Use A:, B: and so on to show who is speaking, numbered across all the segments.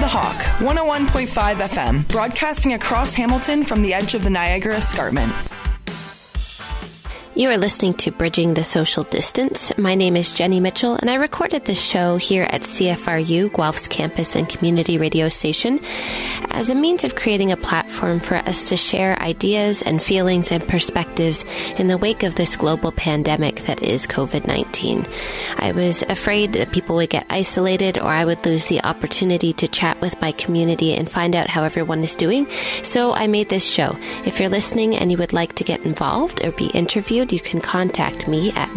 A: The Hawk, 101.5 FM, broadcasting across Hamilton from the edge of the Niagara Escarpment.
B: You are listening to Bridging the Social Distance. My name is Jenny Mitchell, and I recorded this show here at CFRU, Guelph's campus and community radio station, as a means of creating a platform for us to share ideas and feelings and perspectives in the wake of this global pandemic that is COVID-19. I was afraid that people would get isolated or I would lose the opportunity to chat with my community and find out how everyone is doing, so I made this show. If you're listening and you would like to get involved or be interviewed, you can contact me at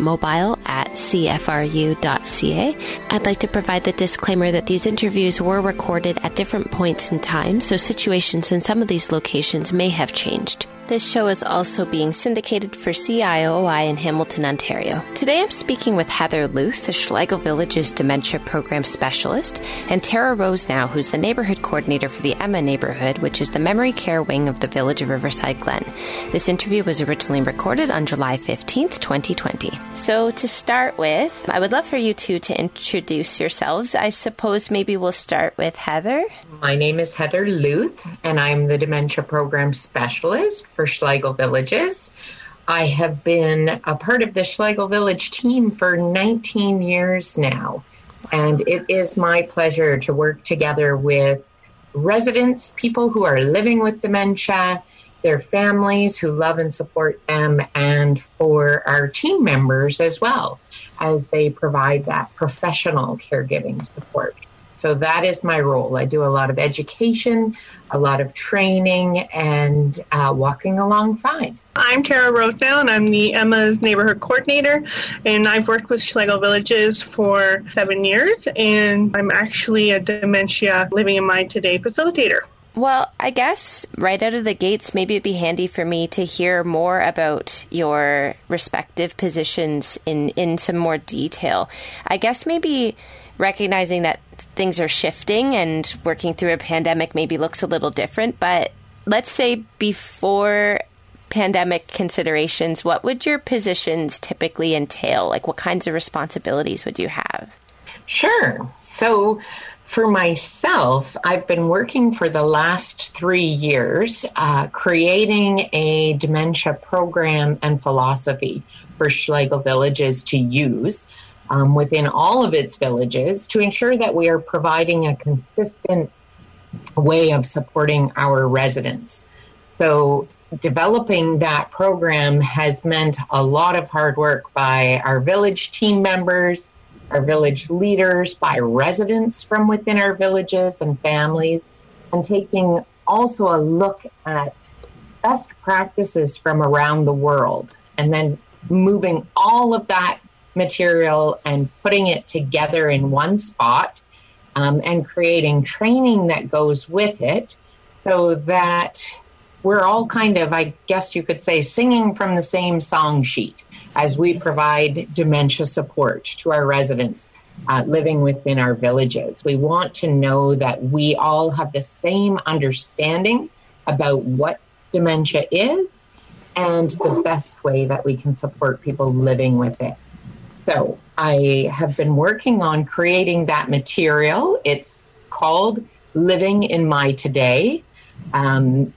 B: mobile@cfru.ca. I'd like to provide the disclaimer that these interviews were recorded at different points in time, so situations in some of these locations may have changed. This show is also being syndicated for CIOI in Hamilton, Ontario. Today I'm speaking with Heather Luth, the Schlegel Village's Dementia Program Specialist, and Tara Rosenau, who's the Neighborhood Coordinator for the Emma Neighborhood, which is the memory care wing of the Village of Riverside Glen. This interview was originally recorded on July 15th, 2020. So to start with, I would love for you two to introduce yourselves. I suppose maybe we'll start with Heather.
C: My name is Heather Luth, and I'm the Dementia Program Specialist for Schlegel Villages. I have been a part of the Schlegel Village team for 19 years now, and it is my pleasure to work together with residents, people who are living with dementia, their families who love and support them, and for our team members as well, as they provide that professional caregiving support. So that is my role. I do a lot of education, a lot of training, and walking alongside.
D: I'm Tara Rosenau, and I'm the Emma's Neighborhood Coordinator, and I've worked with Schlegel Villages for 7 years, and I'm actually a Dementia Living in Mind Today facilitator.
B: Well, I guess right out of the gates, maybe it'd be handy for me to hear more about your respective positions in some more detail. I guess maybe recognizing that things are shifting and working through a pandemic maybe looks a little different, but let's say before pandemic considerations, what would your positions typically entail? Like, what kinds of responsibilities would you have?
C: Sure. So for myself, I've been working for the last 3 years, creating a dementia program and philosophy for Schlegel Villages to use within all of its villages to ensure that we are providing a consistent way of supporting our residents. So developing that program has meant a lot of hard work by our village team members, our village leaders, by residents from within our villages and families, and taking also a look at best practices from around the world, and then moving all of that material and putting it together in one spot, and creating training that goes with it, so that we're all kind of, I guess you could say, singing from the same song sheet as we provide dementia support to our residents living within our villages. We want to know that we all have the same understanding about what dementia is and the best way that we can support people living with it. So I have been working on creating that material. It's called Living in My Today. And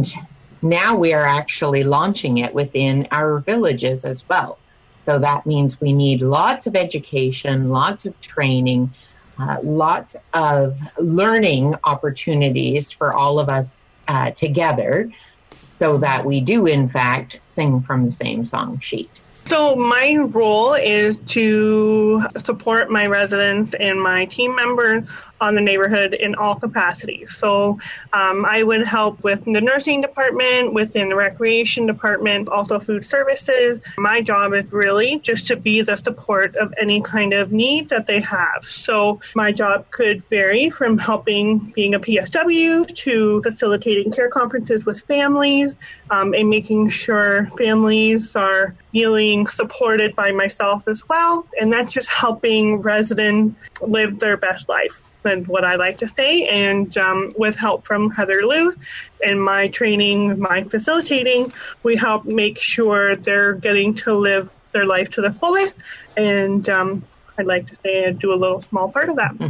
C: now we are actually launching it within our villages as well. So that means we need lots of education, lots of training, lots of learning opportunities for all of us together, so that we do, in fact, sing from the same song sheet.
D: So my role is to support my residents and my team members on the neighborhood in all capacities. So I would help with the nursing department, within the recreation department, also food services. My job is really just to be the support of any kind of need that they have. So my job could vary from helping being a PSW to facilitating care conferences with families, and making sure families are feeling supported by myself as well. And that's just helping residents live their best life, and what I like to say. And with help from Heather Luth and my training, my facilitating, we help make sure they're getting to live their life to the fullest. And I'd like to say I do a little small part of that.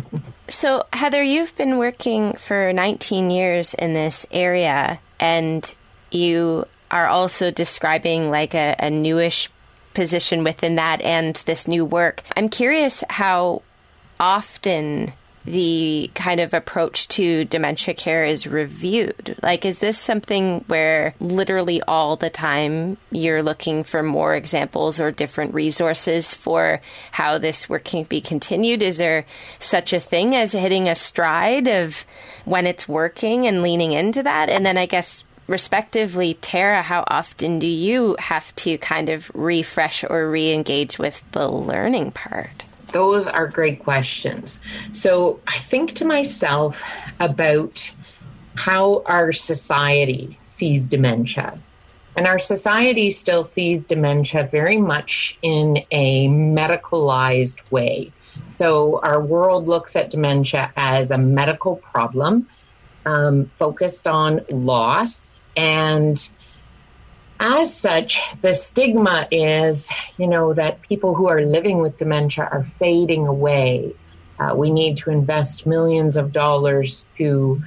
B: So, Heather, you've been working for 19 years in this area, and you are also describing like a newish position within that and this new work. I'm curious how often the kind of approach to dementia care is reviewed. Like, is this something where literally all the time you're looking for more examples or different resources for how this work can be continued? Is there such a thing as hitting a stride of when it's working and leaning into that? And then I guess respectively, Tara, how often do you have to kind of refresh or re-engage with the learning part?
C: Those are great questions. So I think to myself about how our society sees dementia. And our society still sees dementia very much in a medicalized way. So our world looks at dementia as a medical problem, focused on loss. And as such, the stigma is, that people who are living with dementia are fading away. We need to invest millions of dollars to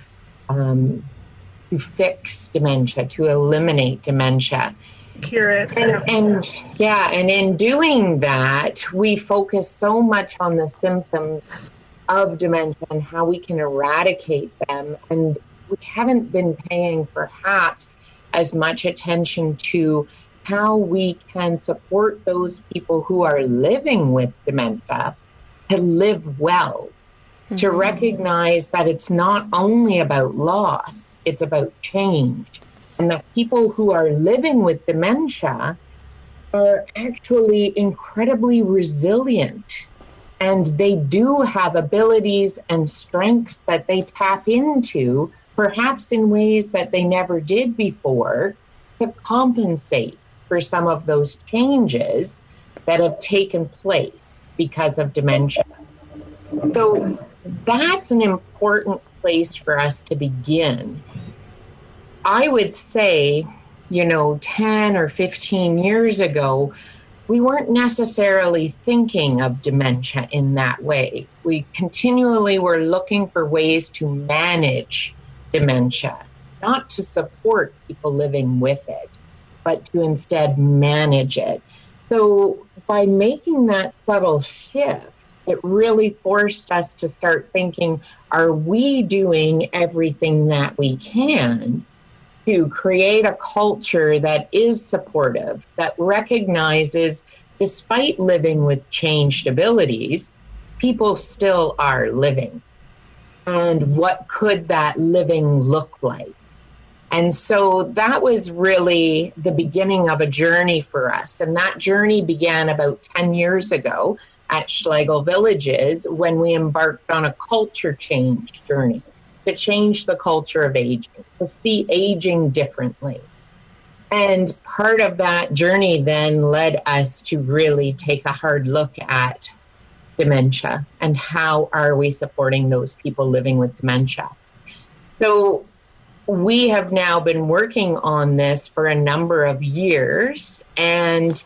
C: fix dementia, to eliminate dementia.
D: Cure it.
C: And in doing that, we focus so much on the symptoms of dementia and how we can eradicate them. And we haven't been paying perhaps as much attention to how we can support those people who are living with dementia to live well, to recognize that it's not only about loss, it's about change. And that people who are living with dementia are actually incredibly resilient. And they do have abilities and strengths that they tap into, perhaps in ways that they never did before, to compensate for some of those changes that have taken place because of dementia. So that's an important place for us to begin. I would say, 10 or 15 years ago, we weren't necessarily thinking of dementia in that way. We continually were looking for ways to manage dementia, not to support people living with it, but to instead manage it. So by making that subtle shift, it really forced us to start thinking, are we doing everything that we can to create a culture that is supportive, that recognizes, despite living with changed abilities, people still are living? And what could that living look like? And so that was really the beginning of a journey for us. And that journey began about 10 years ago at Schlegel Villages when we embarked on a culture change journey to change the culture of aging, to see aging differently. And part of that journey then led us to really take a hard look at dementia and how are we supporting those people living with dementia. So we have now been working on this for a number of years, and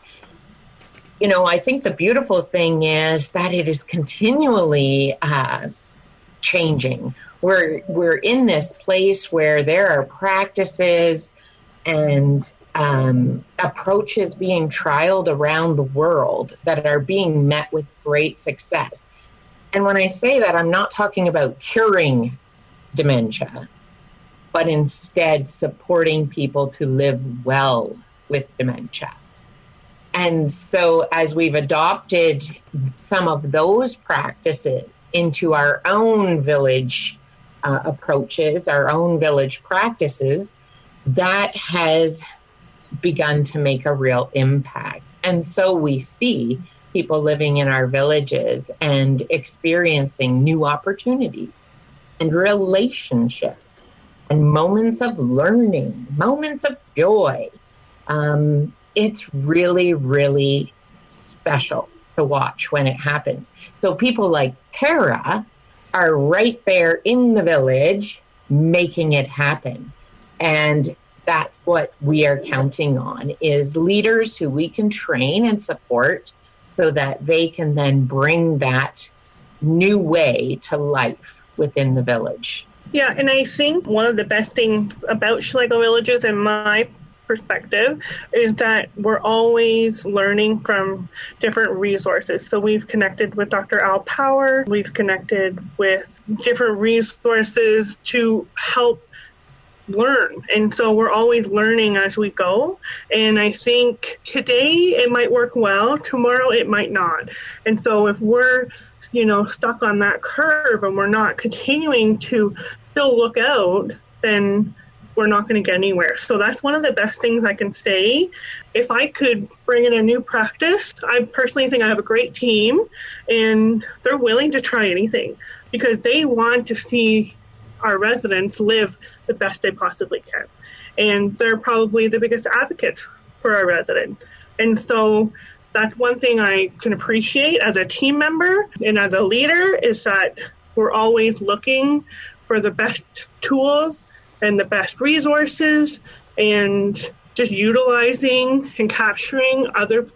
C: I think the beautiful thing is that it is continually changing. We're in this place where there are practices and approaches being trialed around the world that are being met with great success. And when I say that, I'm not talking about curing dementia, but instead supporting people to live well with dementia. And so as we've adopted some of those practices into our own village approaches, our own village practices, that has begun to make a real impact. And so we see people living in our villages and experiencing new opportunities and relationships and moments of learning, moments of joy. It's really, really special to watch when it happens. So people like Tara are right there in the village making it happen. And that's what we are counting on, is leaders who we can train and support so that they can then bring that new way to life within the village.
D: Yeah, and I think one of the best things about Schlegel Villages, in my perspective, is that we're always learning from different resources. So we've connected with Dr. Al Power, we've connected with different resources to help learn. And so we're always learning as we go. And I think today it might work well, tomorrow it might not. And so if we're stuck on that curve and we're not continuing to still look out, then we're not going to get anywhere. So that's one of the best things I can say. If I could bring in a new practice, I personally think I have a great team, and they're willing to try anything because they want to see our residents live the best they possibly can. And they're probably the biggest advocates for our residents. And so that's one thing I can appreciate as a team member and as a leader, is that we're always looking for the best tools and the best resources, and just utilizing and capturing other,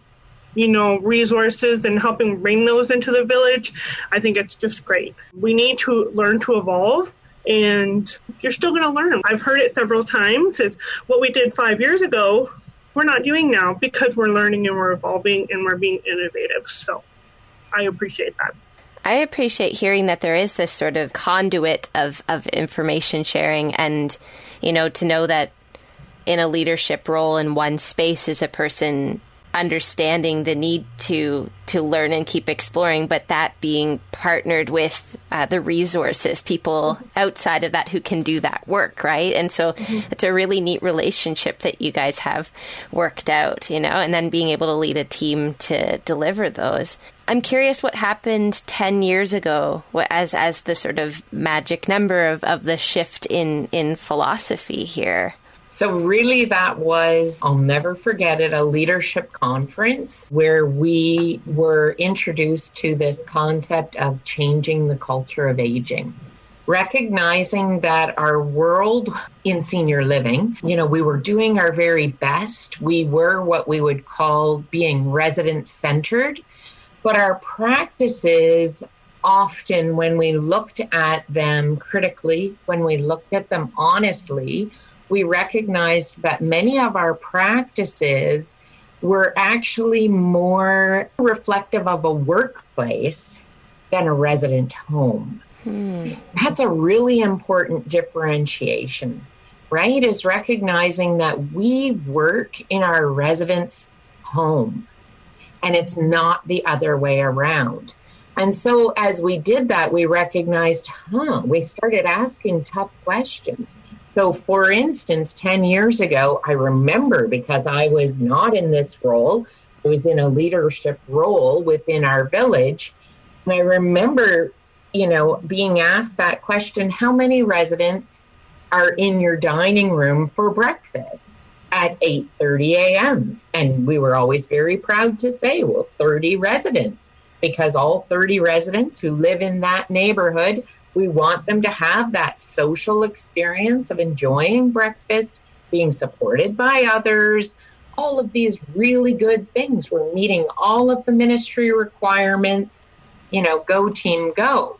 D: resources and helping bring those into the village. I think it's just great. We need to learn to evolve, and you're still going to learn. I've heard it several times. It's what we did 5 years ago, we're not doing now, because we're learning and we're evolving and we're being innovative. So I appreciate that.
B: I appreciate hearing that there is this sort of conduit of information sharing, and, to know that in a leadership role in one space is a person understanding the need to learn and keep exploring, but that being partnered with the resources, people outside of that who can do that work, right? And so it's a really neat relationship that you guys have worked out, and then being able to lead a team to deliver those. I'm curious what happened 10 years ago as the sort of magic number of the shift in philosophy here.
C: So really that was, I'll never forget it, a leadership conference where we were introduced to this concept of changing the culture of aging. Recognizing that our world in senior living, we were doing our very best. We were what we would call being resident-centered, but our practices often, when we looked at them critically, when we looked at them honestly, we recognized that many of our practices were actually more reflective of a workplace than a resident home. That's a really important differentiation, right? Is recognizing that we work in our residents' home, and it's not the other way around. And so as we did that, we recognized, we started asking tough questions. So, for instance, 10 years ago, I remember, because I was not in this role, I was in a leadership role within our village. And I remember, being asked that question, how many residents are in your dining room for breakfast at 8:30 a.m.? And we were always very proud to say, 30 residents, because all 30 residents who live in that neighborhood, we want them to have that social experience of enjoying breakfast, being supported by others, all of these really good things. We're meeting all of the ministry requirements, go team, go.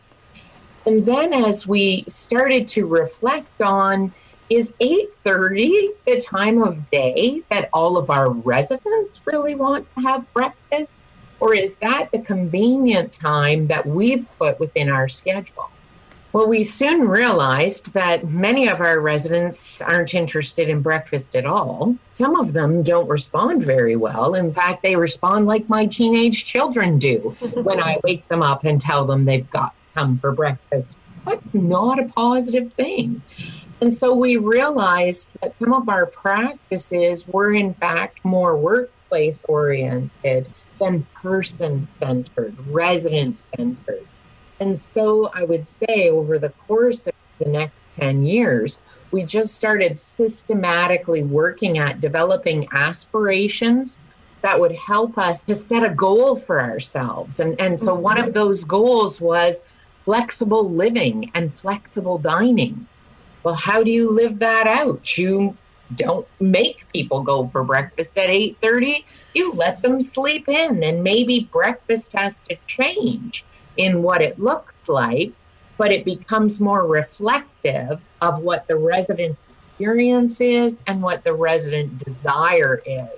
C: And then as we started to reflect on, is 8:30 the time of day that all of our residents really want to have breakfast? Or is that the convenient time that we've put within our schedule? Well, we soon realized that many of our residents aren't interested in breakfast at all. Some of them don't respond very well. In fact, they respond like my teenage children do when I wake them up and tell them they've got to come for breakfast. That's not a positive thing. And so we realized that some of our practices were, in fact, more workplace-oriented than person-centered, resident-centered. And so I would say over the course of the next 10 years, we just started systematically working at developing aspirations that would help us to set a goal for ourselves. And so one of those goals was flexible living and flexible dining. Well, how do you live that out? You don't make people go for breakfast at 8:30. You let them sleep in, and maybe breakfast has to change. in what it looks like, but it becomes more reflective of what the resident experience is and what the resident desire is.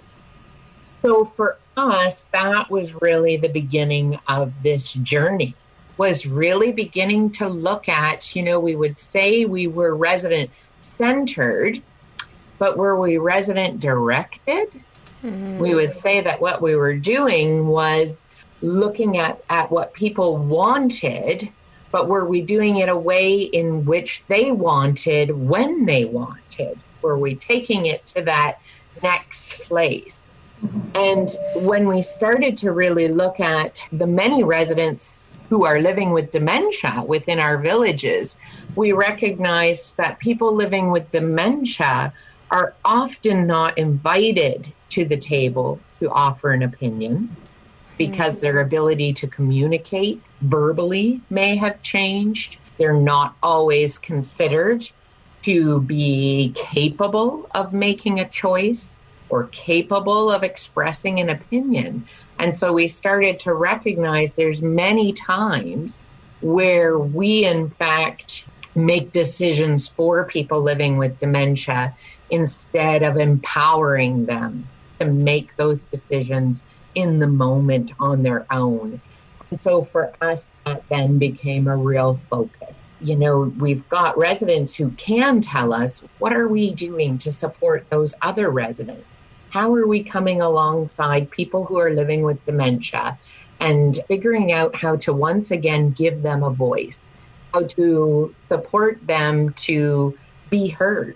C: So for us, that was really the beginning of this journey, was really beginning to look at, we would say we were resident centered, but were we resident directed? Mm-hmm. We would say that what we were doing was looking at what people wanted, but were we doing it a way in which they wanted when they wanted? Were we taking it to that next place? And when we started to really look at the many residents who are living with dementia within our villages, we recognized that people living with dementia are often not invited to the table to offer an opinion because their ability to communicate verbally may have changed. They're not always considered to be capable of making a choice or capable of expressing an opinion. And so we started to recognize there's many times where we, in fact, make decisions for people living with dementia instead of empowering them to make those decisions in the moment on their own. And so for us, that then became a real focus. We've got residents who can tell us, what are we doing to support those other residents? How are we coming alongside people who are living with dementia and figuring out how to once again give them a voice, how to support them to be heard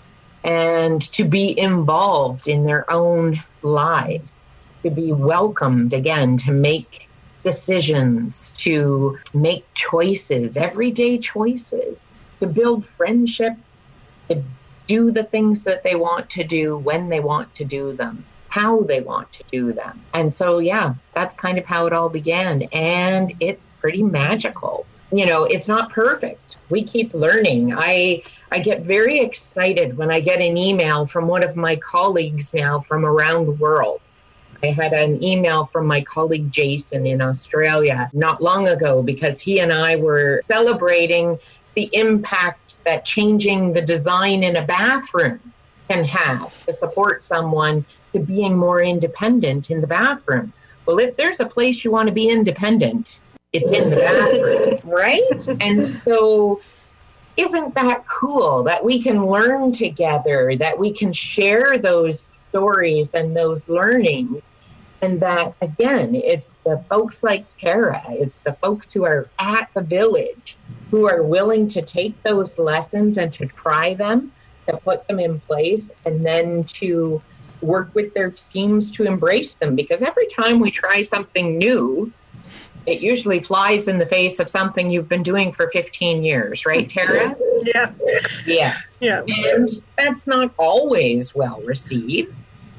C: and to be involved in their own lives, to be welcomed again, to make decisions, to make choices, everyday choices, to build friendships, to do the things that they want to do when they want to do them, how they want to do them. And so, that's kind of how it all began. And it's pretty magical. It's not perfect. We keep learning. I get very excited when I get an email from one of my colleagues now from around the world. I had an email from my colleague Jason in Australia not long ago because he and I were celebrating the impact that changing the design in a bathroom can have to support someone to being more independent in the bathroom. Well, if there's a place you want to be independent, it's in the bathroom, right? And so isn't that cool that we can learn together, that we can share those stories and those learnings? And that, again, it's the folks like Tara, it's the folks who are at the village who are willing to take those lessons and to try them, to put them in place, and then to work with their teams to embrace them. Because every time we try something new, it usually flies in the face of something you've been doing for 15 years, right, Tara?
D: Yeah.
C: Yes.
D: Yeah.
C: And that's not always well received,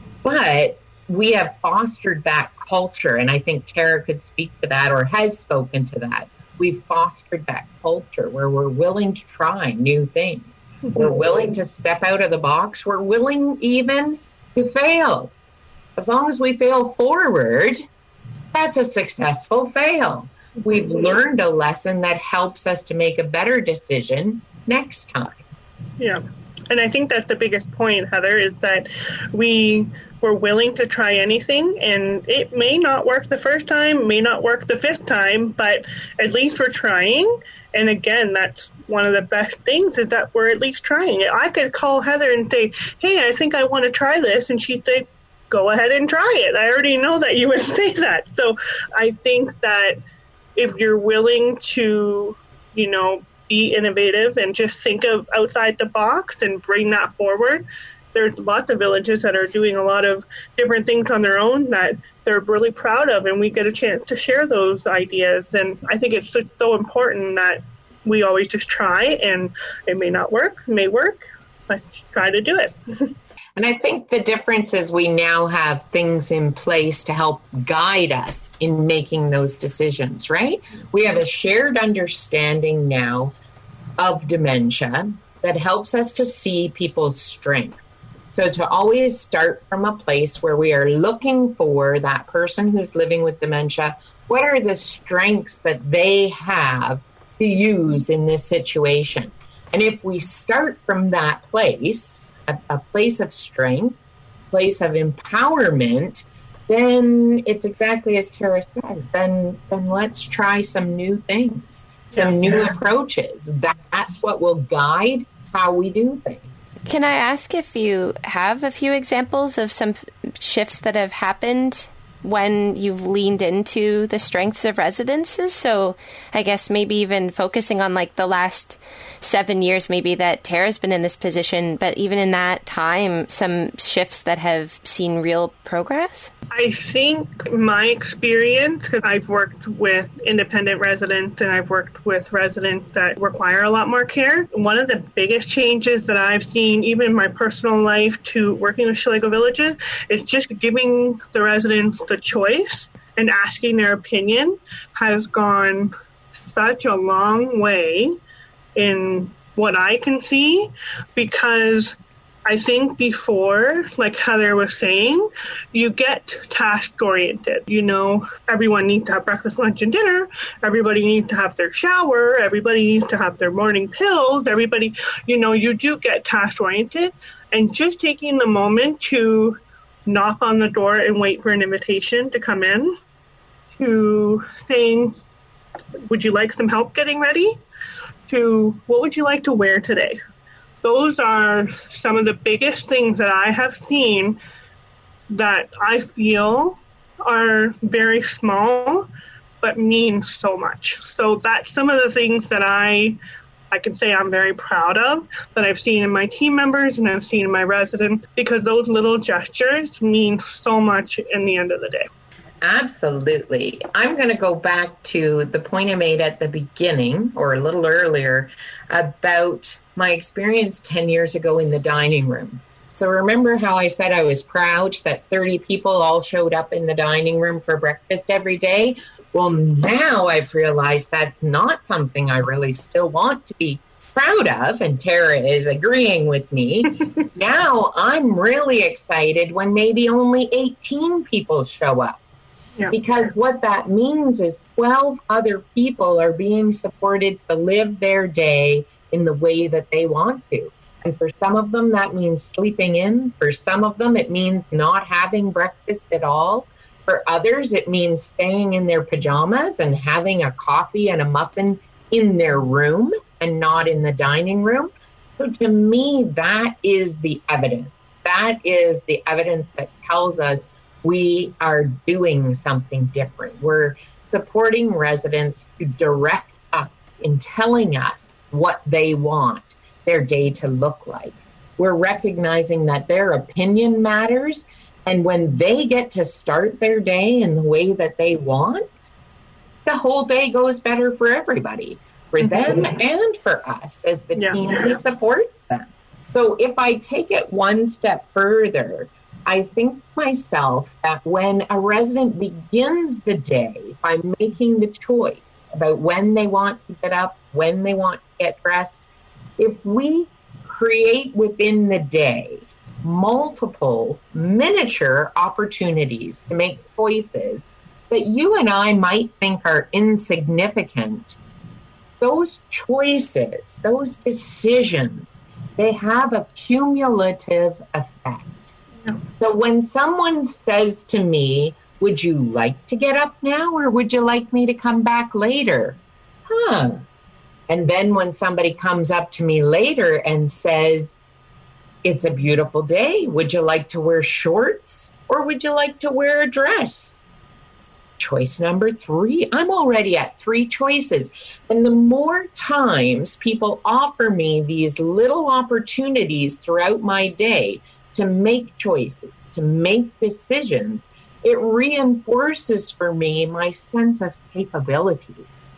C: but we have fostered that culture, and I think Tara could speak to that or has spoken to that. We've fostered that culture where we're willing to try new things. We're willing to step out of the box. We're willing even to fail. As long as we fail forward, that's a successful fail. We've learned a lesson that helps us to make a better decision next time.
D: Yeah. And I think that's the biggest point, Heather, is that we were willing to try anything, and it may not work the first time, may not work the fifth time, but at least we're trying. And again, that's one of the best things, is that we're at least trying. I could call Heather and say, hey, I think I want to try this. And she'd say, go ahead and try it. I already know that you would say that. So I think that if you're willing to, be innovative and just think of outside the box and bring that forward, there's lots of villages that are doing a lot of different things on their own that they're really proud of, and we get a chance to share those ideas. And I think it's just so important that we always just try, and it may not work, it may work, but try to do it.
C: And I think the difference is we now have things in place to help guide us in making those decisions, right? We have a shared understanding now of dementia that helps us to see people's strengths So to always start from a place where we are looking for that person who's living with dementia, what are the strengths that they have to use in this situation? And if we start from that place, a place of strength, place of empowerment, then it's exactly as Tara says. Then let's try some new things, some new approaches. That's what will guide how we do things.
B: Can I ask if you have a few examples of some shifts that have happened when you've leaned into the strengths of residences? So I guess maybe even focusing on like the last 7 years, maybe that Tara's been in this position, but even in that time, some shifts that have seen real progress?
D: I think my experience, because I've worked with independent residents and I've worked with residents that require a lot more care. One of the biggest changes that I've seen, even in my personal life, to working with Schilligo Villages, is just giving the residents the choice and asking their opinion has gone such a long way in what I can see, because I think before, like Heather was saying, you get task-oriented. You know, everyone needs to have breakfast, lunch, and dinner. Everybody needs to have their shower. Everybody needs to have their morning pills. Everybody, you know, you do get task-oriented. And just taking the moment to knock on the door and wait for an invitation to come in, to saying, would you like some help getting ready? To, what would you like to wear today? Those are some of the biggest things that I have seen that I feel are very small, but mean so much. So that's some of the things that I can say I'm very proud of, that I've seen in my team members and I've seen in my residents, because those little gestures mean so much in the end of the day.
C: Absolutely. I'm going to go back to the point I made at the beginning, or a little earlier, about my experience 10 years ago in the dining room. So remember how I said I was proud that 30 people all showed up in the dining room for breakfast every day? Well, now I've realized that's not something I really still want to be proud of, and Tara is agreeing with me. Now I'm really excited when maybe only 18 people show up. Yeah. Because what that means is 12 other people are being supported to live their day in the way that they want to. And for some of them, that means sleeping in. For some of them, it means not having breakfast at all. For others, it means staying in their pajamas and having a coffee and a muffin in their room and not in the dining room. So to me, that is the evidence. That is the evidence that tells us we are doing something different. We're supporting residents to direct us in telling us what they want their day to look like. We're recognizing that their opinion matters, and when they get to start their day in the way that they want, the whole day goes better for everybody, for them and for us as the team who supports them. So if I take it one step further, I think myself that when a resident begins the day by making the choice about when they want to get up, when they want to get dressed, if we create within the day multiple miniature opportunities to make choices that you and I might think are insignificant, those choices, those decisions, they have a cumulative effect. So when someone says to me, would you like to get up now or would you like me to come back later? And then when somebody comes up to me later and says, it's a beautiful day, would you like to wear shorts or would you like to wear a dress? Choice number 3, I'm already at 3 choices. And the more times people offer me these little opportunities throughout my day to make choices, to make decisions, it reinforces for me my sense of capability,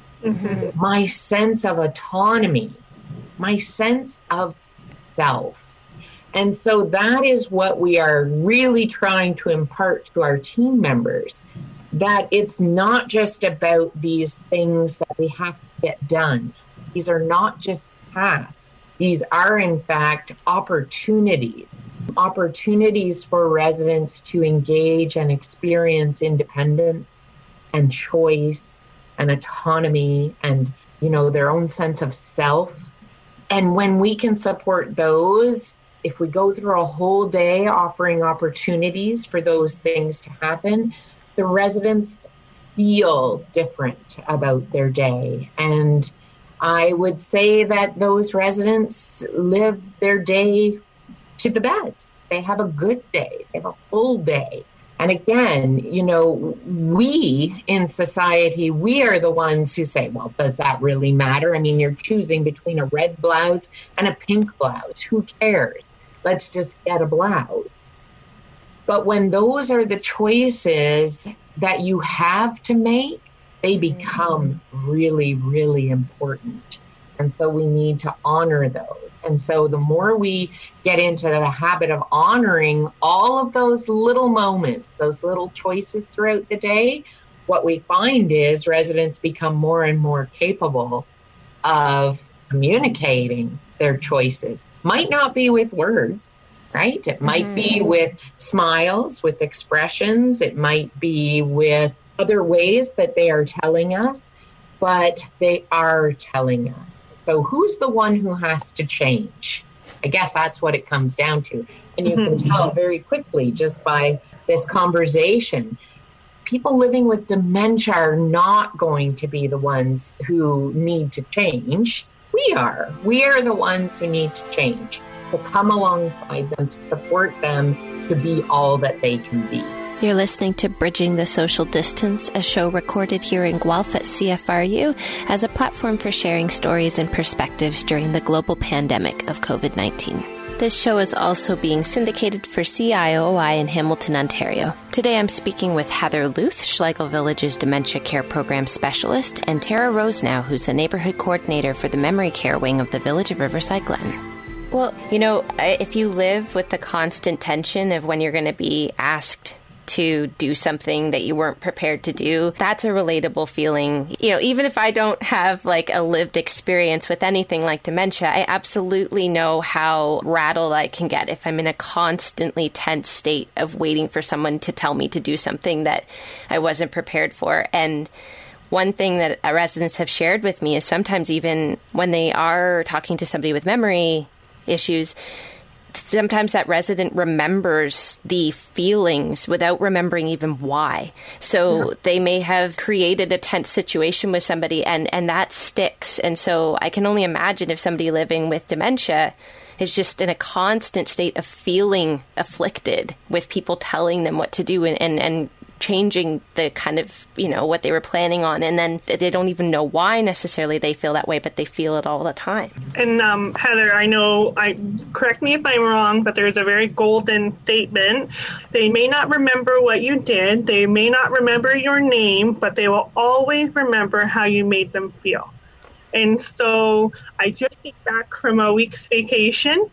C: my sense of autonomy, my sense of self. And so that is what we are really trying to impart to our team members, that it's not just about these things that we have to get done. These are not just tasks. These are, in fact, opportunities. opportunities for residents to engage and experience independence and choice and autonomy and, their own sense of self. And when we can support those, if we go through a whole day offering opportunities for those things to happen, the residents feel different about their day. And I would say that those residents live their day to the best. They have a good day. They have a full day. And again, we in society, we are the ones who say, well, does that really matter? I mean, you're choosing between a red blouse and a pink blouse. Who cares? Let's just get a blouse. But when those are the choices that you have to make, they become really, really important. And so we need to honor those. And so the more we get into the habit of honoring all of those little moments, those little choices throughout the day, what we find is residents become more and more capable of communicating their choices. Might not be with words, right? It might be with smiles, with expressions. It might be with other ways that they are telling us, but they are telling us. So who's the one who has to change? I guess that's what it comes down to. And you can tell very quickly just by this conversation. People living with dementia are not going to be the ones who need to change. We are. We are the ones who need to change, to come alongside them, to support them to be all that they can be.
B: You're listening to Bridging the Social Distance, a show recorded here in Guelph at CFRU as a platform for sharing stories and perspectives during the global pandemic of COVID-19. This show is also being syndicated for CIOI in Hamilton, Ontario. Today I'm speaking with Heather Luth, Schlegel Village's Dementia Care Program Specialist, and Tara Rosenow, who's a Neighborhood Coordinator for the Memory Care Wing of the Village of Riverside Glen. Well, if you live with the constant tension of when you're going to be asked to do something that you weren't prepared to do, that's a relatable feeling. Even if I don't have like a lived experience with anything like dementia, I absolutely know how rattled I can get if I'm in a constantly tense state of waiting for someone to tell me to do something that I wasn't prepared for. And one thing that residents have shared with me is sometimes even when they are talking to somebody with memory issues, sometimes that resident remembers the feelings without remembering even why. So they may have created a tense situation with somebody and that sticks. And so I can only imagine if somebody living with dementia is just in a constant state of feeling afflicted with people telling them what to do and changing the kind of, what they were planning on. And then they don't even know why necessarily they feel that way, but they feel it all the time. And
D: Heather, correct me if I'm wrong, but there's a very golden statement. They may not remember what you did. They may not remember your name, but they will always remember how you made them feel. And so I just came back from a week's vacation,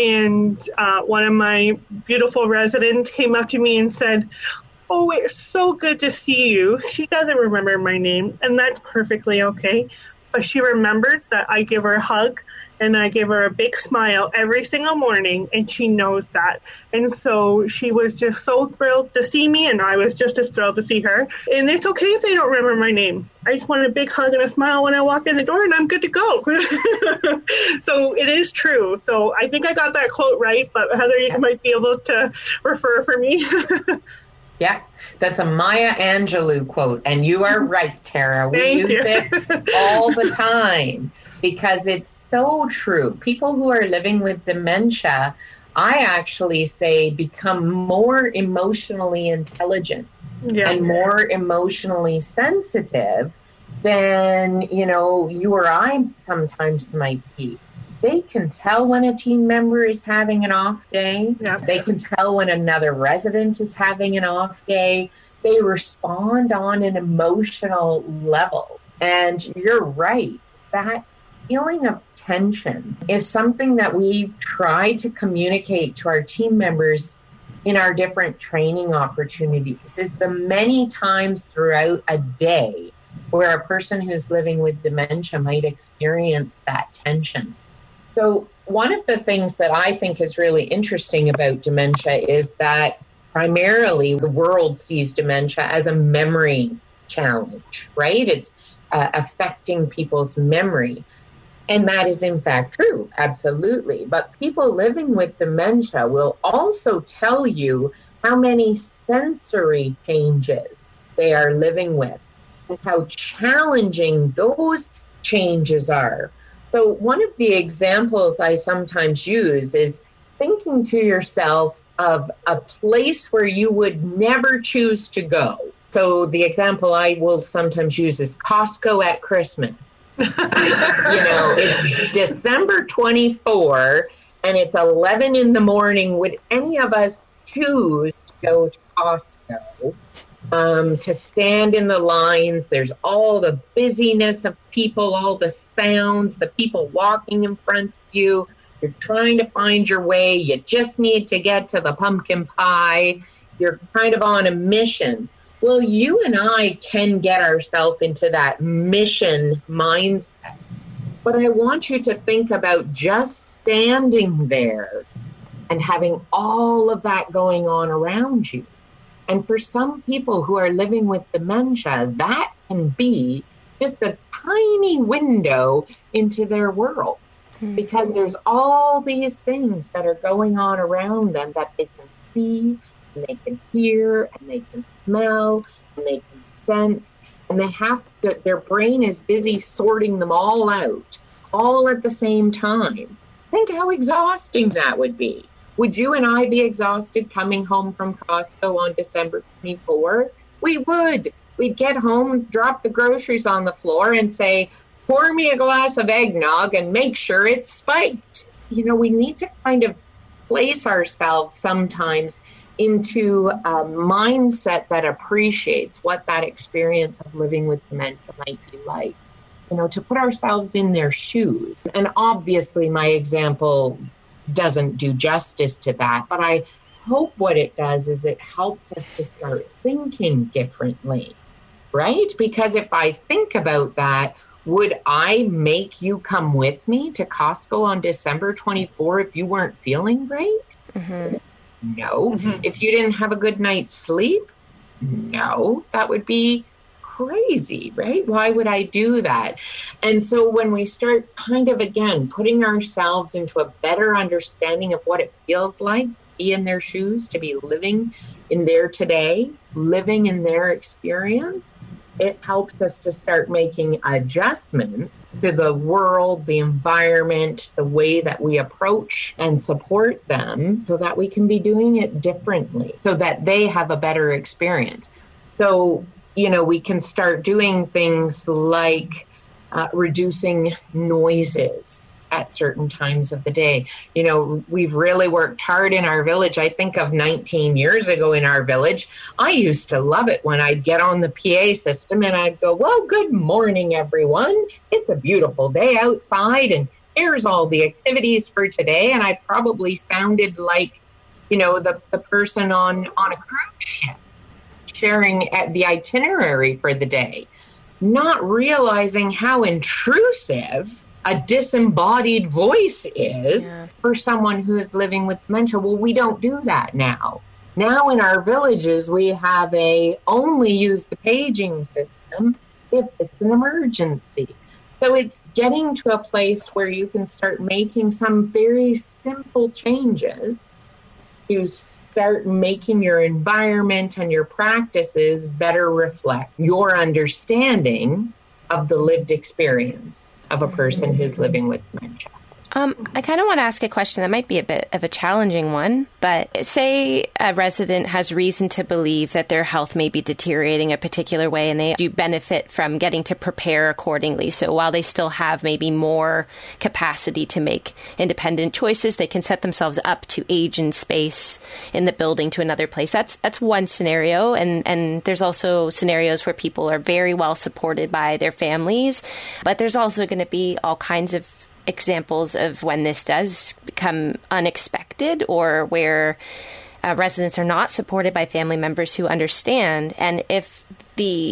D: and one of my beautiful residents came up to me and said, "Oh, it's so good to see you." She doesn't remember my name, and that's perfectly okay. But she remembers that I give her a hug and I give her a big smile every single morning, and she knows that. And so she was just so thrilled to see me, and I was just as thrilled to see her. And it's okay if they don't remember my name. I just want a big hug and a smile when I walk in the door, and I'm good to go. So it is true. So I think I got that quote right, but Heather, you might be able to refer for me.
C: Yeah, that's a Maya Angelou quote. And you are right, Tara. We use it all the time because it's so true. People who are living with dementia, I actually say, become more emotionally intelligent and more emotionally sensitive than, you or I sometimes might be. They can tell when a team member is having an off day. Yep. They can tell when another resident is having an off day. They respond on an emotional level. And you're right. That feeling of tension is something that we try to communicate to our team members in our different training opportunities, is the many times throughout a day where a person who's living with dementia might experience that tension. So one of the things that I think is really interesting about dementia is that primarily the world sees dementia as a memory challenge, right? It's affecting people's memory. And that is in fact true, absolutely. But people living with dementia will also tell you how many sensory changes they are living with and how challenging those changes are. So one of the examples I sometimes use is thinking to yourself of a place where you would never choose to go. So the example I will sometimes use is Costco at Christmas. It's December 24 and it's 11 in the morning. Would any of us choose to go to Costco, to stand in the lines? There's all the busyness of people, all the sounds, the people walking in front of you. You're trying to find your way. You just need to get to the pumpkin pie. You're kind of on a mission. Well, you and I can get ourselves into that mission mindset. But I want you to think about just standing there and having all of that going on around you. And for some people who are living with dementia, that can be just a tiny window into their world. Because there's all these things that are going on around them that they can see, and they can hear, and they can smell, and they can sense, and they have to, their brain is busy sorting them all out, all at the same time. Think how exhausting that would be. Would you and I be exhausted coming home from Costco on December 24th? We would. We'd get home, drop the groceries on the floor, and say, pour me a glass of eggnog and make sure it's spiked. We need to kind of place ourselves sometimes into a mindset that appreciates what that experience of living with dementia might be like. To put ourselves in their shoes. And obviously my example doesn't do justice to that, but I hope what it does is it helps us to start thinking differently, right? Because if I think about that, would I make you come with me to Costco on December 24 if you weren't feeling great? Mm-hmm. No. Mm-hmm. If you didn't have a good night's sleep? No. That would be crazy, right? Why would I do that? And so when we start kind of, again, putting ourselves into a better understanding of what it feels like to be in their shoes, to be living in their today, living in their experience, it helps us to start making adjustments to the world, the environment, the way that we approach and support them so that we can be doing it differently, so that they have a better experience. So, we can start doing things like reducing noises at certain times of the day. We've really worked hard in our village. I think of 19 years ago in our village, I used to love it when I'd get on the PA system and I'd go, well, good morning, everyone. It's a beautiful day outside and here's all the activities for today. And I probably sounded like, the person on a cruise ship sharing at the itinerary for the day, not realizing how intrusive a disembodied voice is for someone who is living with dementia. Well, we don't do that now. Now in our villages, we have only use the paging system if it's an emergency. So it's getting to a place where you can start making some very simple changes to start making your environment and your practices better reflect your understanding of the lived experience of a person who's living with dementia.
B: I kind of want to ask a question that might be a bit of a challenging one, but say a resident has reason to believe that their health may be deteriorating a particular way and they do benefit from getting to prepare accordingly. So while they still have maybe more capacity to make independent choices, they can set themselves up to age in space in the building to another place. That's one scenario. And there's also scenarios where people are very well supported by their families, but there's also going to be all kinds of examples of when this does become unexpected or where residents are not supported by family members who understand. And if the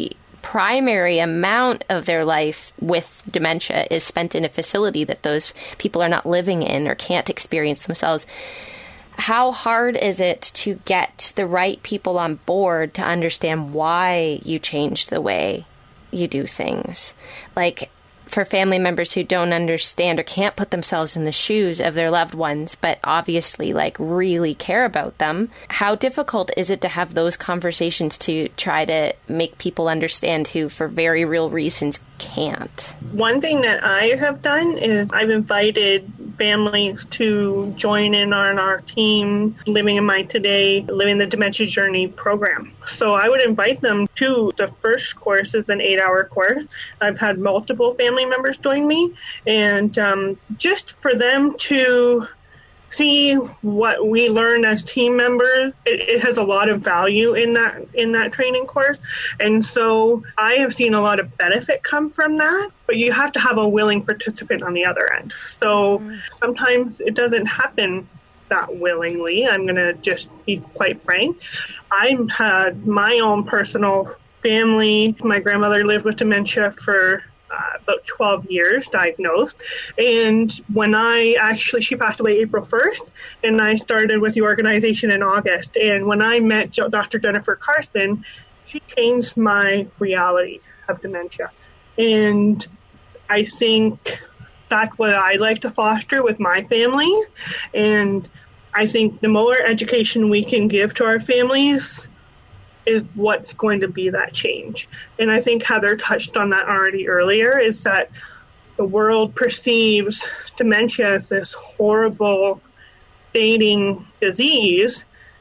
B: primary amount of their life with dementia is spent in a facility that those people are not living in or can't experience themselves. How hard is it to get the right people on board to understand why you changed the way you do things? Like, for family members who don't understand or can't put themselves in the shoes of their loved ones, but obviously really care about them, how difficult is it to have those conversations to try to make people understand who, for very real reasons, can't?
D: One thing that I have done is I've invited families to join in on our team Living in My Today, Living the Dementia Journey program. So I would invite them to the first course is an 8-hour course. I've had multiple family members join me, and just for them to see what we learn as team members, it has a lot of value in that training course. And so I have seen a lot of benefit come from that, but you have to have a willing participant on the other end. So sometimes it doesn't happen that willingly. I'm going to just be quite frank. I've had my own personal family. My grandmother lived with dementia for about 12 years, diagnosed. And when she passed away April 1st, and I started with the organization in August. And when I met Dr. Jennifer Carson, she changed my reality of dementia. And I think that's what I like to foster with my family. And I think the more education we can give to our families is what's going to be that change. And I think Heather touched on that already earlier, is that the world perceives dementia as this horrible, fading disease,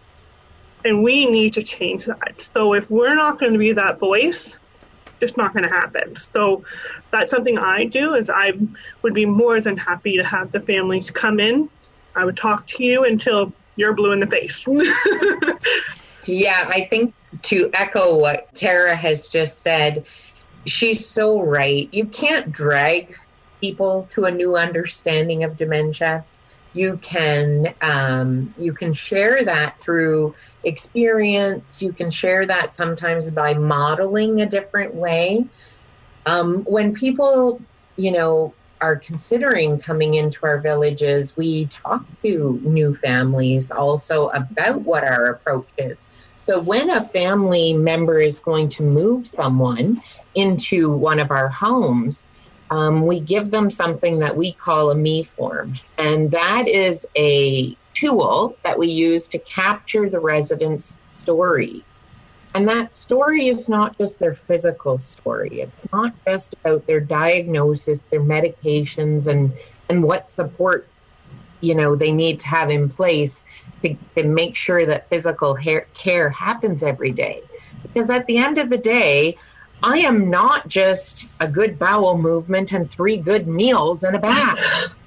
D: and we need to change that. So if we're not going to be that voice, it's not going to happen. So that's something I do, is I would be more than happy to have the families come in. I would talk to you until you're blue in the face.
C: Yeah, I think to echo what Tara has just said, she's so right. You can't drag people to a new understanding of dementia. You can share that through experience. You can share that sometimes by modeling a different way. When people, are considering coming into our villages, we talk to new families also about what our approach is. So when a family member is going to move someone into one of our homes, we give them something that we call a me form. And that is a tool that we use to capture the resident's story. And that story is not just their physical story. It's not just about their diagnosis, their medications, and what supports, they need to have in place to make sure that physical care happens every day. Because at the end of the day, I am not just a good bowel movement and 3 good meals and a bath.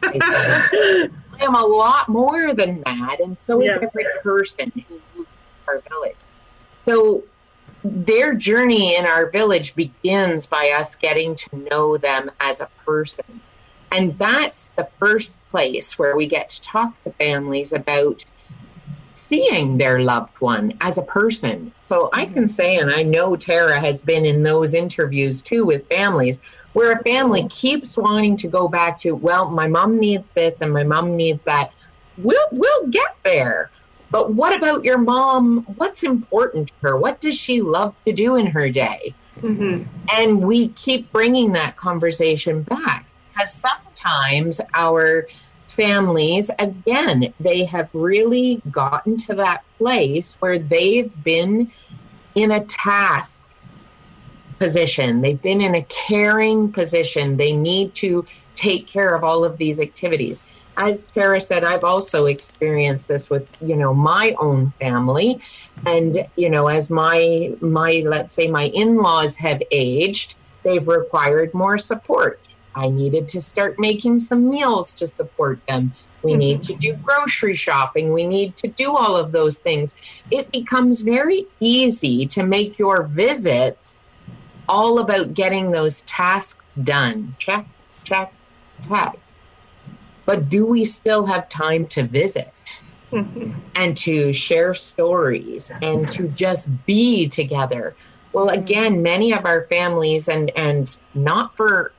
C: I am a lot more than that, and so is every person who moves to our village. So their journey in our village begins by us getting to know them as a person. And that's the first place where we get to talk to families about seeing their loved one as a person. So I can say, and I know Tara has been in those interviews too with families, where a family keeps wanting to go back to, well, my mom needs this and my mom needs that. We'll get there. But what about your mom? What's important to her? What does she love to do in her day? Mm-hmm. And we keep bringing that conversation back, because sometimes our families, again, they have really gotten to that place where they've been in a task position. They've been in a caring position. They need to take care of all of these activities. As Tara said, I've also experienced this with, my own family. And, as my let's say my in-laws have aged, they've required more support. I needed to start making some meals to support them. We need to do grocery shopping. We need to do all of those things. It becomes very easy to make your visits all about getting those tasks done. Check, check, check. But do we still have time to visit and to share stories and to just be together? Well, again, many of our families, and not for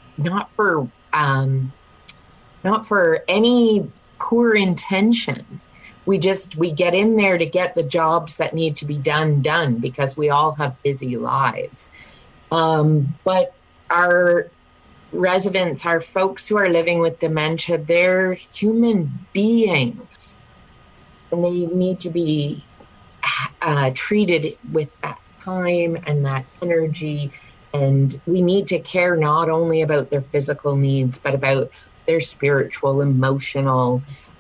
C: any poor intention. We get in there to get the jobs that need to be done because we all have busy lives. But our residents, our folks who are living with dementia, they're human beings, and they need to be treated with that time and that energy. And we need to care not only about their physical needs, but about their spiritual, emotional,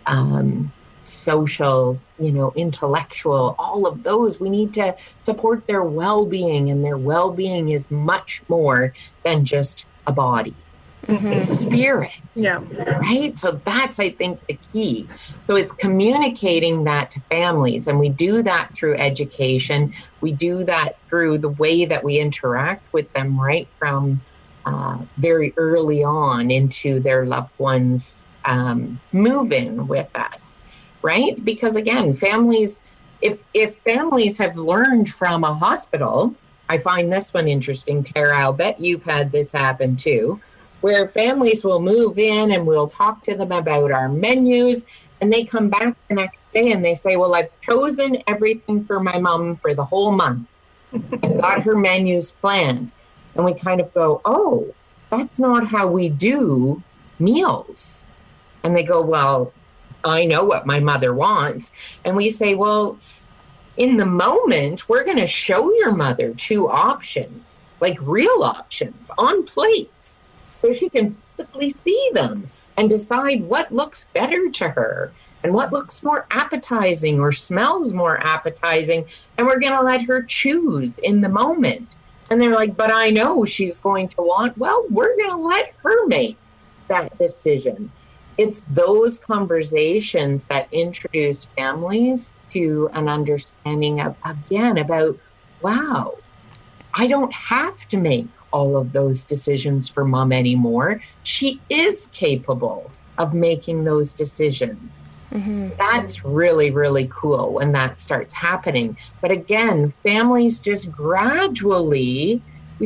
C: social, intellectual, all of those. We need to support their well-being, and their well-being is much more than just a body. It's a spirit.
D: Yeah.
C: Right? So that's, I think, the key. So it's communicating that to families, and we do that through education. We do that through the way that we interact with them right from very early on into their loved ones move in with us. Right? Because again, families, if families have learned from a hospital, I find this one interesting, Tara, I'll bet you've had this happen too, where families will move in and we'll talk to them about our menus, and they come back the next day and they say, well, I've chosen everything for my mom for the whole month. I've got her menus planned. And we kind of go, oh, that's not how we do meals. And they go, well, I know what my mother wants. And we say, well, in the moment, we're going to show your mother 2 options, like real options on plates, so she can physically see them and decide what looks better to her and what looks more appetizing or smells more appetizing. And we're going to let her choose in the moment. And they're like, but I know she's going to want, well, we're going to let her make that decision. It's those conversations that introduce families to an understanding of, again, about, wow, I don't have to make all of those decisions for mom anymore. She is capable of making those decisions. That's really, really cool when that starts happening. But again, families just gradually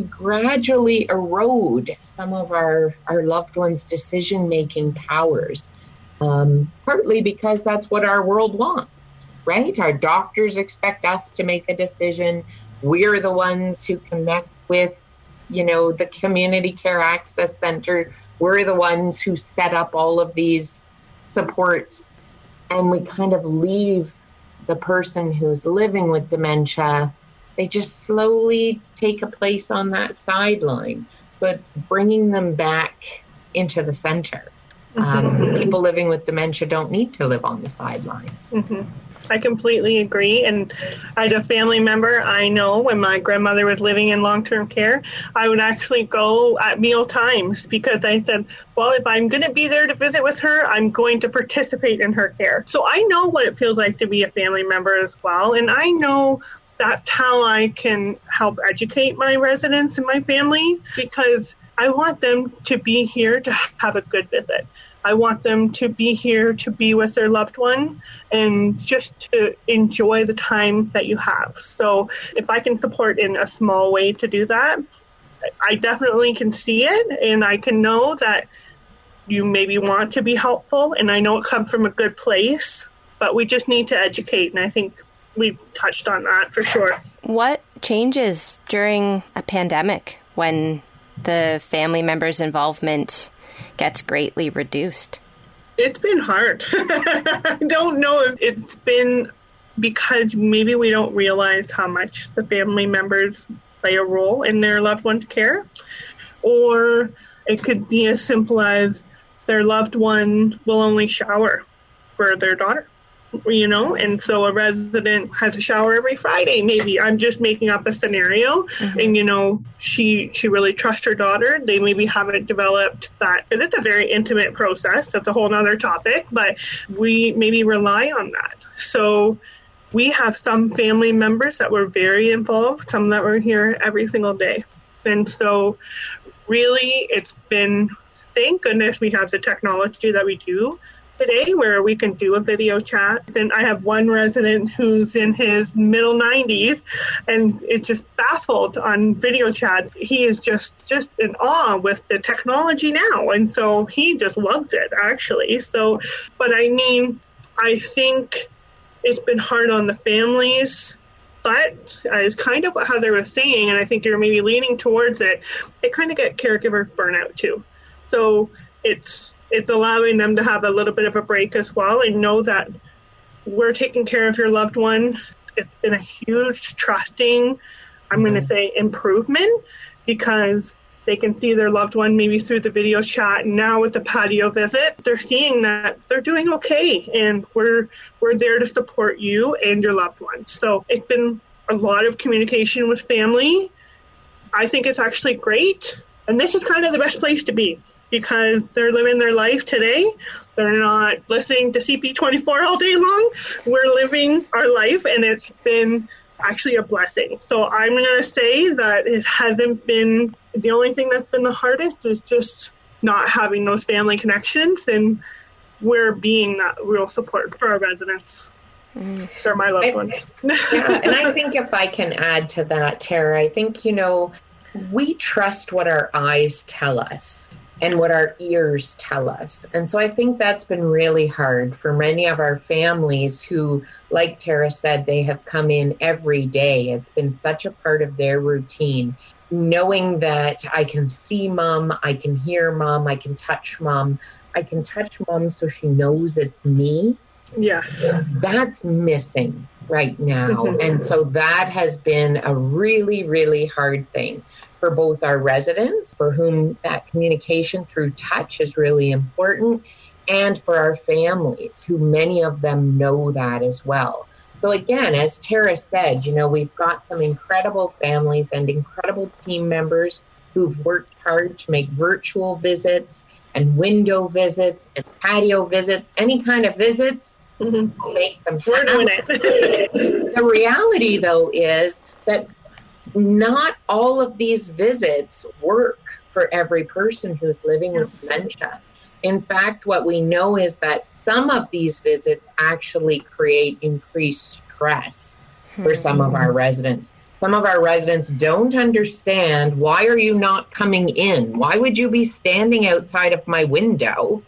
C: erode some of our loved ones' decision-making powers, partly because that's what our world wants, right? Our doctors expect us to make a decision. We're the ones who connect with, the Community Care Access Center. We're the ones who set up all of these supports, and we kind of leave the person who's living with dementia. They just slowly take a place on that sideline, but it's bringing them back into the center. People living with dementia don't need to live on the sideline.
D: I completely agree. And as a family member, I know when my grandmother was living in long-term care, I would actually go at meal times because I said, well, if I'm going to be there to visit with her, I'm going to participate in her care. So I know what it feels like to be a family member as well. And I know that's how I can help educate my residents and my family, because I want them to be here to have a good visit. I want them to be here to be with their loved one and just to enjoy the time that you have. So if I can support in a small way to do that, I definitely can see it, and I can know that you maybe want to be helpful, and I know it comes from a good place, but we just need to educate, and I think we've touched on that for sure.
B: What changes during a pandemic when the family members' involvement gets greatly reduced?
D: It's been hard. I don't know if it's been because maybe we don't realize how much the family members play a role in their loved one's care, or it could be as simple as their loved one will only shower for their daughter. And so a resident has a shower every Friday, maybe. I'm just making up a scenario. And, she really trusts her daughter. They maybe haven't developed that. And it's a very intimate process. That's a whole other topic, but we maybe rely on that. So we have some family members that were very involved, some that were here every single day. And so really it's been, thank goodness we have the technology that we do, today where we can do a video chat. And I have one resident who's in his middle 90s and it's just baffled on video chats. He is just in awe with the technology now. And so he just loves it, actually. So, but I mean, I think it's been hard on the families. But as kind of what Heather was saying, and I think you're maybe leaning towards it, it kind of get caregiver burnout too. So it's allowing them to have a little bit of a break as well and know that we're taking care of your loved one. It's been a huge trusting, I'm going to say, improvement, because they can see their loved one maybe through the video chat. And now with the patio visit, they're seeing that they're doing okay. And we're there to support you and your loved ones. So it's been a lot of communication with family. I think it's actually great. And this is kind of the best place to be because they're living their life today. They're not listening to CP24 all day long. We're living our life, and it's been actually a blessing. So I'm going to say that it hasn't been, the only thing that's been the hardest is just not having those family connections, and we're being that real support for our residents. For my loved ones.
C: Yeah, and I think if I can add to that, Tara, I think, we trust what our eyes tell us and what our ears tell us. And so I think that's been really hard for many of our families who, like Tara said, they have come in every day. It's been such a part of their routine. Knowing that I can see mom, I can hear mom, I can touch mom. I can touch mom so she knows it's me.
D: Yes.
C: That's missing right now. And so that has been a really, really hard thing for both our residents, for whom that communication through touch is really important, and for our families, who many of them know that as well. So again, as Tara said, we've got some incredible families and incredible team members who've worked hard to make virtual visits and window visits and patio visits, any kind of visits, make them happen.
D: We're doing it.
C: The reality, though, is that not all of these visits work for every person who's living with dementia. In fact, what we know is that some of these visits actually create increased stress for some of our residents. Some of our residents don't understand, why are you not coming in? Why would you be standing outside of my window?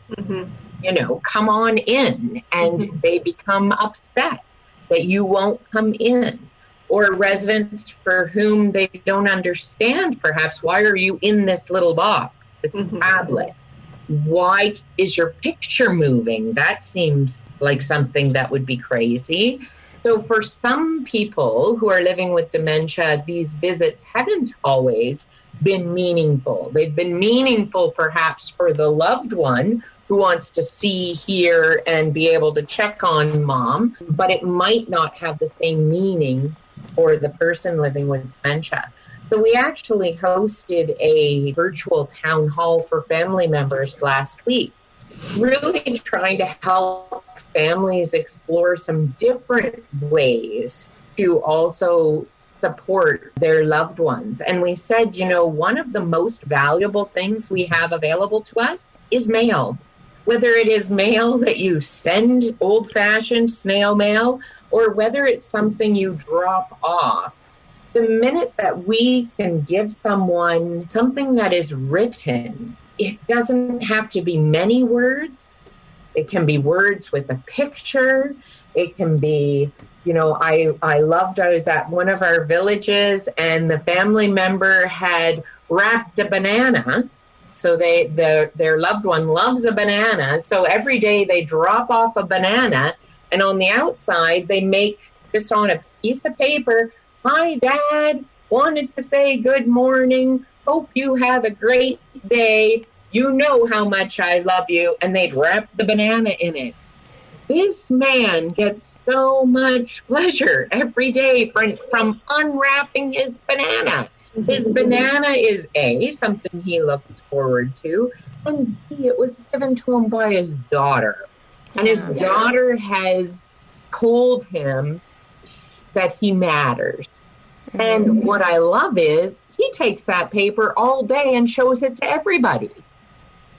C: Come on in. And they become upset that you won't come in. Or residents for whom they don't understand, perhaps, why are you in this little box, this tablet? Why is your picture moving? That seems like something that would be crazy. So for some people who are living with dementia, these visits haven't always been meaningful. They've been meaningful perhaps for the loved one who wants to see, hear, and be able to check on mom, but it might not have the same meaning for the person living with dementia. So we actually hosted a virtual town hall for family members last week, really trying to help families explore some different ways to also support their loved ones. And we said, one of the most valuable things we have available to us is mail. Whether it is mail that you send, old-fashioned snail mail, or whether it's something you drop off, the minute that we can give someone something that is written, it doesn't have to be many words. It can be words with a picture. It can be, I was at one of our villages and the family member had wrapped a banana. So their loved one loves a banana. So every day they drop off a banana, and on the outside they make, just on a piece of paper, "Hi, Dad. Wanted to say good morning. Hope you have a great day. You know how much I love you." And they'd wrap the banana in it. This man gets so much pleasure every day from unwrapping his banana. His banana is A, something he looks forward to, and B, it was given to him by his daughter. And his daughter has told him that he matters. And what I love is he takes that paper all day and shows it to everybody.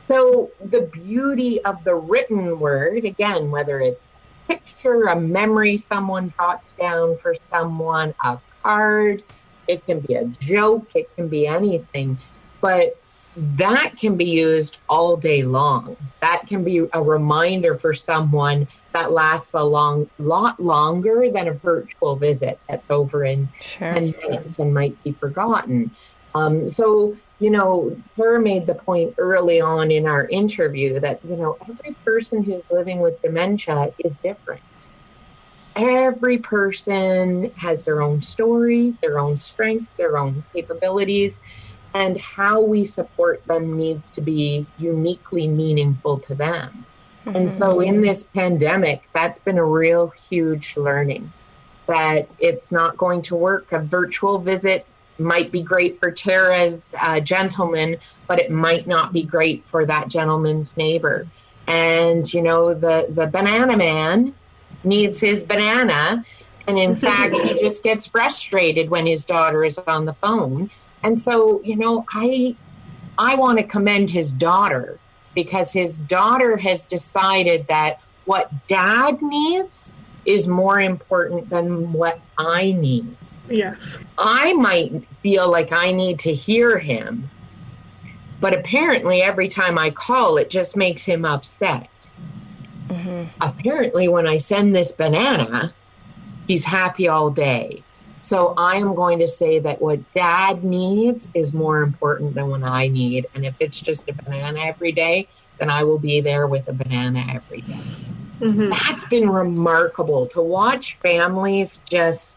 C: So the beauty of the written word, again, whether it's a picture, a memory someone jots down for someone, a card, it can be a joke, it can be anything, but that can be used all day long. That can be a reminder for someone that lasts a lot longer than a virtual visit that's over in 10 minutes and might be forgotten. So, Tara made the point early on in our interview that, every person who's living with dementia is different. Every person has their own story, their own strengths, their own capabilities, and how we support them needs to be uniquely meaningful to them. Mm-hmm. And so in this pandemic, that's been a real huge learning, that it's not going to work. A virtual visit might be great for Tara's gentleman, but it might not be great for that gentleman's neighbor. And, the banana man needs his banana. And in fact, he just gets frustrated when his daughter is on the phone. And so, I want to commend his daughter, because his daughter has decided that what dad needs is more important than what I need.
D: Yes.
C: I might feel like I need to hear him, but apparently every time I call, it just makes him upset. Mm-hmm. Apparently when I send this banana, he's happy all day. So I am going to say that what dad needs is more important than what I need. And if it's just a banana every day, then I will be there with a banana every day. Mm-hmm. That's been remarkable to watch families just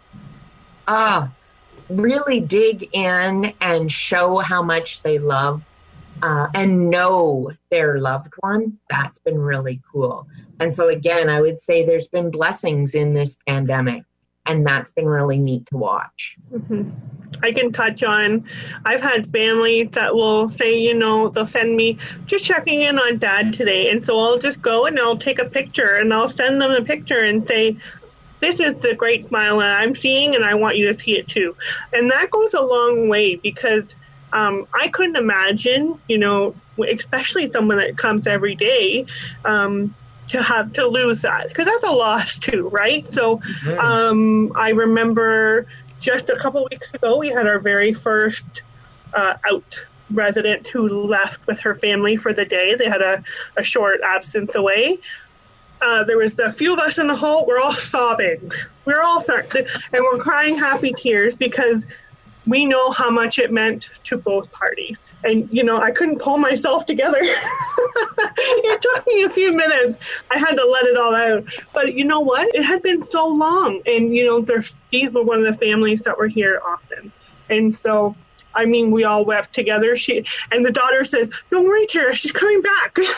C: really dig in and show how much they love and know their loved one. That's been really cool. And so again, I would say there's been blessings in this pandemic. And that's been really neat to watch.
D: Mm-hmm. I can touch on, I've had families that will say, they'll send me, just checking in on dad today. And so I'll just go and I'll take a picture and I'll send them a picture and say, this is the great smile that I'm seeing and I want you to see it too. And that goes a long way, because I couldn't imagine, especially someone that comes every day, to have to lose that, because that's a loss too, right? So I remember just a couple of weeks ago, we had our very first out resident who left with her family for the day. They had a short absence away. There was a few of us in the hall. We're all sobbing. We're all starting, and we're crying happy tears, because we know how much it meant to both parties. And, I couldn't pull myself together. It took me a few minutes. I had to let it all out. But you know what? It had been so long. And, these were one of the families that were here often. And so, we all wept together. And the daughter says, "Don't worry, Tara, she's coming back." And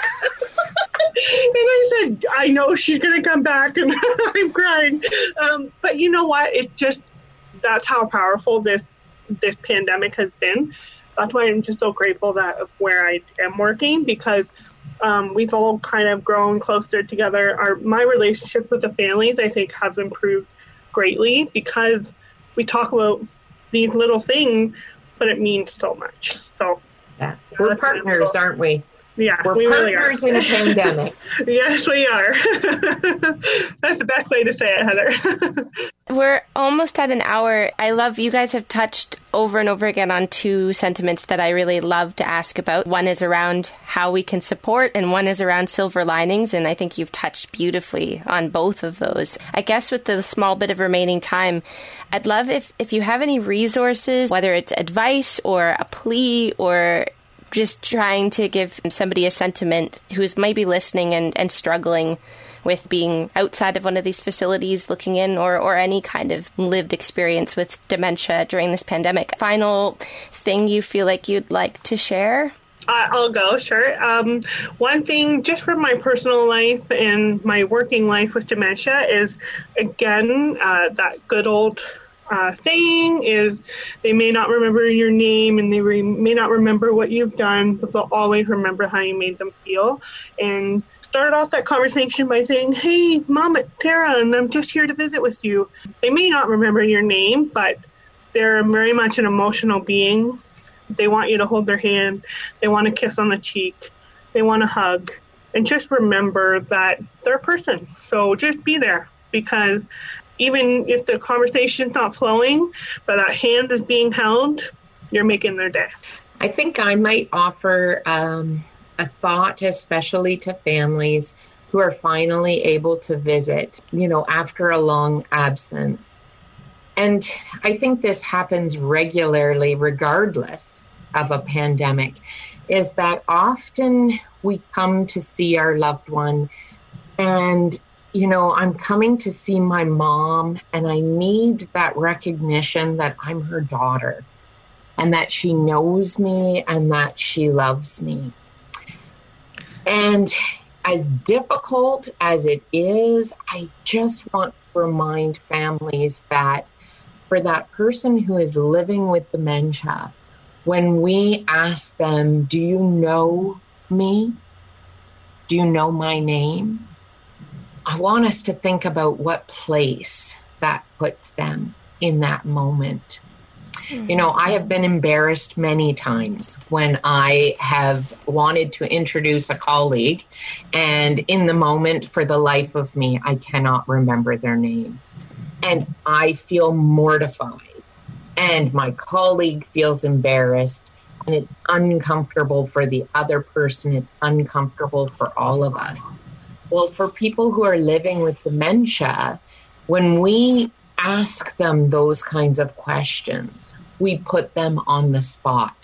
D: I said, "I know she's going to come back." And I'm crying. But you know what? That's how powerful this pandemic has been. That's why I'm just so grateful that of where I am working, because we've all kind of grown closer together. My relationships with the families, I think, have improved greatly, because we talk about these little things, but it means so much. So
C: yeah. We're partners, aren't we?
D: Yeah,
C: we're partners really in a pandemic.
D: Yes, we are. That's the best way to say it, Heather.
B: We're almost at an hour. I love, you guys have touched over and over again on two sentiments that I really love to ask about. One is around how we can support, and one is around silver linings. And I think you've touched beautifully on both of those. I guess with the small bit of remaining time, I'd love if you have any resources, whether it's advice or a plea or just trying to give somebody a sentiment who's maybe listening and struggling with being outside of one of these facilities looking in, or any kind of lived experience with dementia during this pandemic. Final thing you feel like you'd like to share?
D: I'll go, sure. One thing just from my personal life and my working life with dementia is, again, that good old saying is, they may not remember your name and they may not remember what you've done, but they'll always remember how you made them feel. And started off that conversation by saying, "Hey, Mom, it's Tara, and I'm just here to visit with you." They may not remember your name, but they're very much an emotional being. They want you to hold their hand. They want a kiss on the cheek. they want a hug. And just remember that they're a person. So just be there, because even if the conversation's not flowing, but that hand is being held, you're making their day.
C: I think I might offer a thought, especially to families who are finally able to visit, after a long absence. And I think this happens regularly, regardless of a pandemic, is that often we come to see our loved one and, I'm coming to see my mom and I need that recognition that I'm her daughter and that she knows me and that she loves me. And as difficult as it is, I just want to remind families that for that person who is living with dementia, when we ask them, do you know me? Do you know my name? I want us to think about what place that puts them in that moment. I have been embarrassed many times when I have wanted to introduce a colleague, and in the moment, for the life of me, I cannot remember their name. And I feel mortified. And my colleague feels embarrassed, and it's uncomfortable for the other person. It's uncomfortable for all of us. Well, for people who are living with dementia, when we ask them those kinds of questions, we put them on the spot.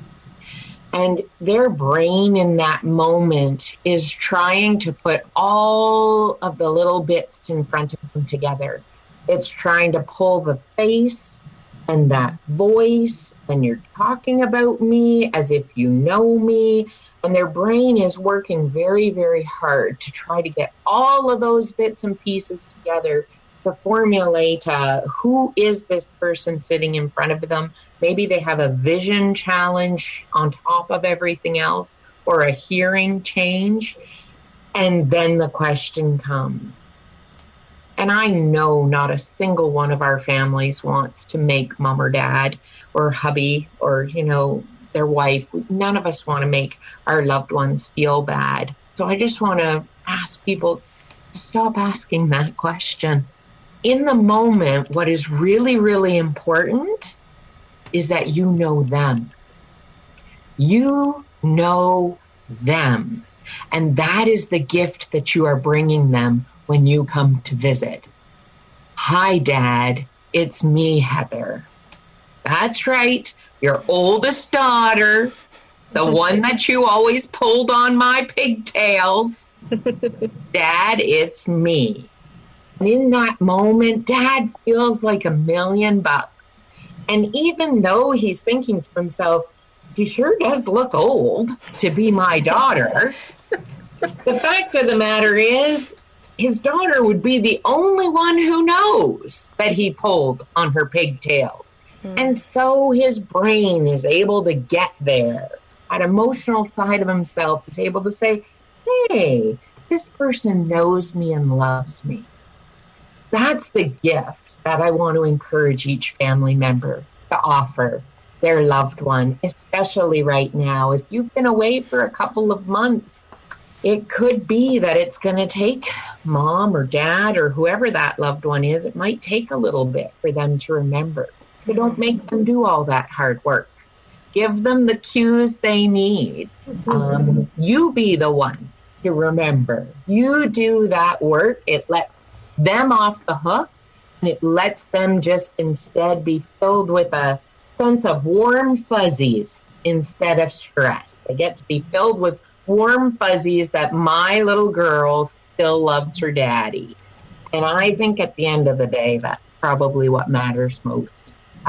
C: And their brain in that moment is trying to put all of the little bits in front of them together. It's trying to pull the face and that voice, and you're talking about me as if you know me. And their brain is working very, very hard to try to get all of those bits and pieces together to formulate who is this person sitting in front of them. Maybe they have a vision challenge on top of everything else, or a hearing change. And then the question comes. And I know not a single one of our families wants to make mom or dad or hubby or, their wife. None of us want to make our loved ones feel bad. So I just want to ask people to stop asking that question. In the moment, what is really, really important is that you know them. You know them. And that is the gift that you are bringing them when you come to visit. Hi, Dad. It's me, Heather. That's right. Your oldest daughter, the one that you always pulled on my pigtails. Dad, it's me. And in that moment, Dad feels like $1,000,000. And even though he's thinking to himself, she sure does look old to be my daughter, the fact of the matter is, his daughter would be the only one who knows that he pulled on her pigtails. And so his brain is able to get there. That emotional side of himself is able to say, hey, this person knows me and loves me. That's the gift that I want to encourage each family member to offer their loved one, especially right now. If you've been away for a couple of months, it could be that it's going to take mom or dad or whoever that loved one is. It might take a little bit for them to remember. So don't make them do all that hard work. Give them the cues they need. You be the one to remember. You do that work. It lets them off the hook, and it lets them just instead be filled with a sense of warm fuzzies instead of stress. They get to be filled with warm fuzzies that my little girl still loves her daddy. And I think at the end of the day, that's probably what matters most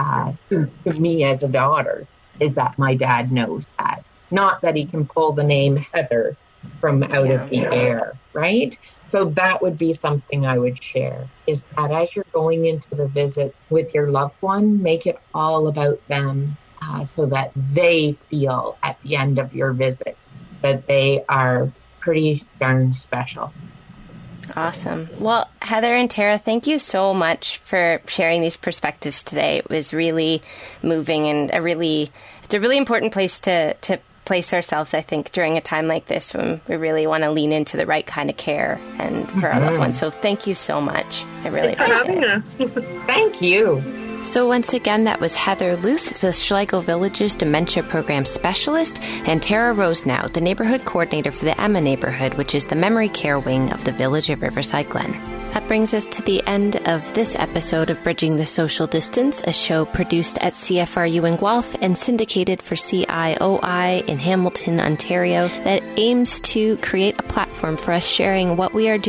C: to me as a daughter, is that my dad knows that. Not that he can pull the name Heather from out of the air, right? So that would be something I would share, is that as you're going into the visit with your loved one, make it all about them so that they feel at the end of your visit that they are pretty darn special.
B: Awesome. Well, Heather and Tara, thank you so much for sharing these perspectives today. It was really moving, and it's a really important place to place ourselves, I think, during a time like this when we really want to lean into the right kind of care and for our loved ones. So thank you so much. I really appreciate it.
C: Thank you.
B: So once again, that was Heather Luth, the Schlegel Village's Dementia Program Specialist, and Tara Rosenow, the Neighborhood Coordinator for the Emma Neighborhood, which is the memory care wing of the Village of Riverside Glen. That brings us to the end of this episode of Bridging the Social Distance, a show produced at CFRU in Guelph and syndicated for CIOI in Hamilton, Ontario, that aims to create a platform for us sharing what we are doing